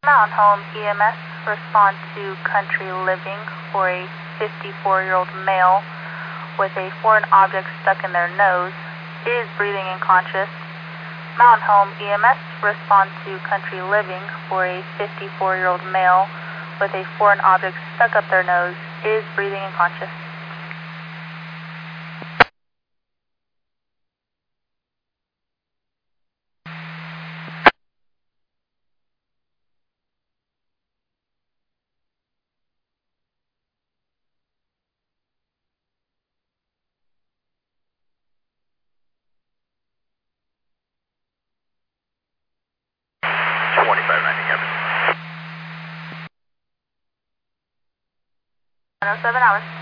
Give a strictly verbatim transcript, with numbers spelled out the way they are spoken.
Mountain Home E M S, respond to Country Living for a fifty-four-year-old male with a foreign object stuck in their nose, is breathing and conscious. Mountain Home E M S, respond to Country Living for a fifty-four-year-old male with a foreign object stuck up their nose, is breathing and conscious. twenty-five ninety, Captain. one oh seven hours.